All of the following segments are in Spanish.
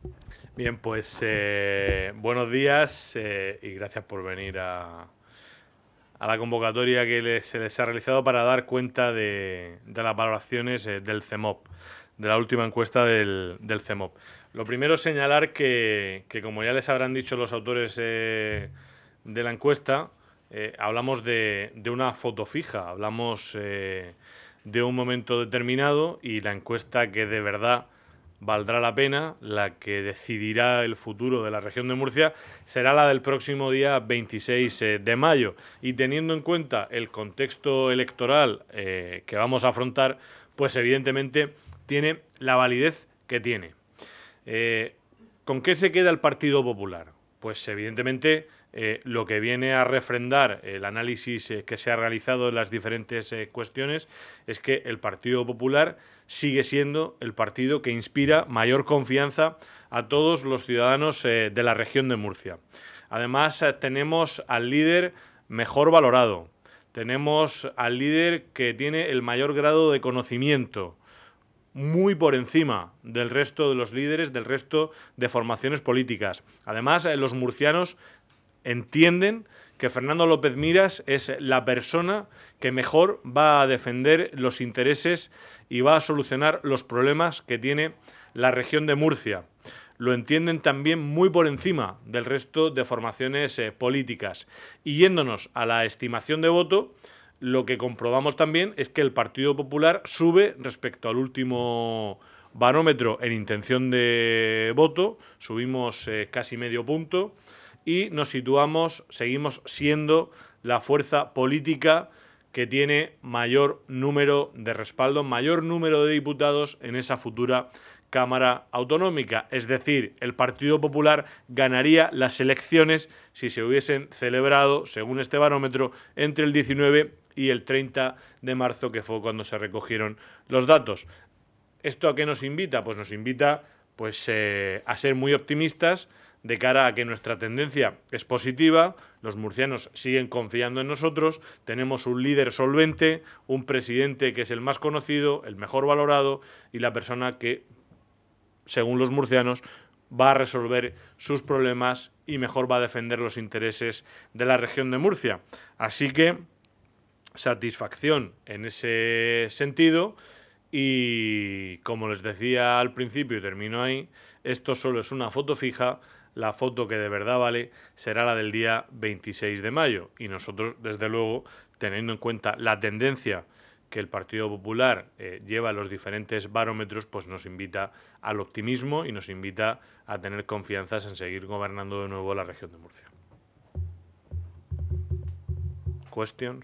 Bien, pues buenos días y gracias por venir a la convocatoria que se les ha realizado para dar cuenta de las valoraciones del CEMOP, de la última encuesta del CEMOP. Lo primero es señalar que, como ya les habrán dicho los autores de la encuesta, hablamos de una foto fija, hablamos de un momento determinado y la encuesta que de verdad valdrá la pena, la que decidirá el futuro de la región de Murcia, será la del próximo día 26 de mayo. Y teniendo en cuenta el contexto electoral que vamos a afrontar, pues evidentemente tiene la validez que tiene. ¿Con qué se queda el Partido Popular? Pues evidentemente lo que viene a refrendar el análisis que se ha realizado en las diferentes cuestiones es que el Partido Popular sigue siendo el partido que inspira mayor confianza a todos los ciudadanos de la región de Murcia. Además, tenemos al líder mejor valorado, tenemos al líder que tiene el mayor grado de conocimiento, muy por encima del resto de los líderes, del resto de formaciones políticas. Además, los murcianos entienden que Fernando López Miras es la persona que mejor va a defender los intereses y va a solucionar los problemas que tiene la región de Murcia. Lo entienden también muy por encima del resto de formaciones políticas. Y yéndonos a la estimación de voto, lo que comprobamos también es que el Partido Popular sube respecto al último barómetro en intención de voto, subimos casi medio punto y nos situamos, seguimos siendo la fuerza política que tiene mayor número de respaldo, mayor número de diputados en esa futura Cámara Autonómica. Es decir, el Partido Popular ganaría las elecciones si se hubiesen celebrado, según este barómetro, entre el 19 y el 30 de marzo, que fue cuando se recogieron los datos. ¿Esto a qué nos invita? Pues nos invita a ser muy optimistas de cara a que nuestra tendencia es positiva, los murcianos siguen confiando en nosotros, tenemos un líder solvente, un presidente que es el más conocido, el mejor valorado y la persona que, según los murcianos, va a resolver sus problemas y mejor va a defender los intereses de la región de Murcia. Así que satisfacción en ese sentido y, como les decía al principio y termino ahí, esto solo es una foto fija. La foto que de verdad vale será la del día 26 de mayo y nosotros, desde luego, teniendo en cuenta la tendencia que el Partido Popular lleva a los diferentes barómetros, pues nos invita al optimismo y nos invita a tener confianzas en seguir gobernando de nuevo la región de Murcia. ¿Questions?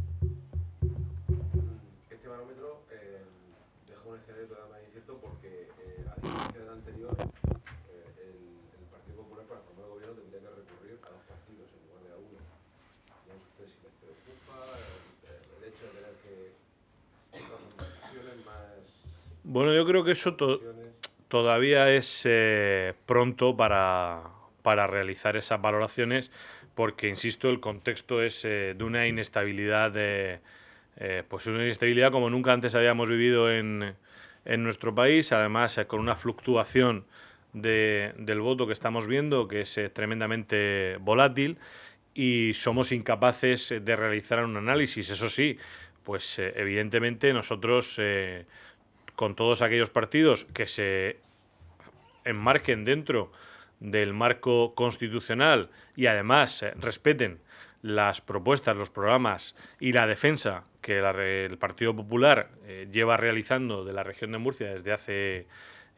Este barómetro deja un escenario totalmente incierto porque, a diferencia del anterior, el Partido Popular para formar el gobierno tendría que recurrir a dos partidos en lugar de a uno. No sé si les preocupa el hecho de tener que otras organizaciones más. Bueno, yo creo que eso todavía es pronto para realizar esas valoraciones porque, insisto, el contexto es de una inestabilidad, pues una inestabilidad como nunca antes habíamos vivido en nuestro país, además con una fluctuación del voto que estamos viendo que es tremendamente volátil y somos incapaces de realizar un análisis. Eso sí, pues evidentemente nosotros, con todos aquellos partidos que se enmarquen dentro del marco constitucional y además respeten las propuestas, los programas y la defensa que el Partido Popular lleva realizando de la región de Murcia desde hace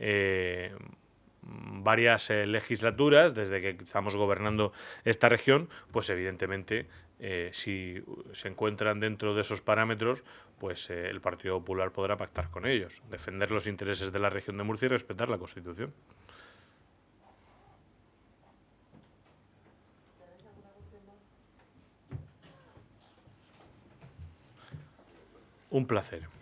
varias legislaturas, desde que estamos gobernando esta región, pues evidentemente si se encuentran dentro de esos parámetros, pues el Partido Popular podrá pactar con ellos, defender los intereses de la región de Murcia y respetar la Constitución. Un placer.